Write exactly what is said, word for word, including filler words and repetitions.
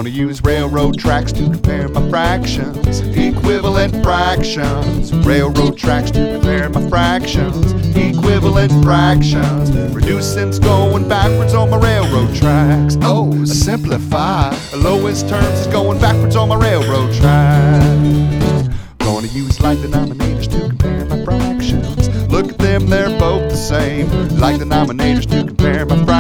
Gonna use railroad tracks to compare my fractions, equivalent fractions. Railroad tracks to compare my fractions, equivalent fractions. Reducing's going backwards on my railroad tracks. Oh, simplify. The lowest terms is going backwards on my railroad tracks. Gonna use like denominators to compare my fractions. Look at them, they're both the same. Like denominators to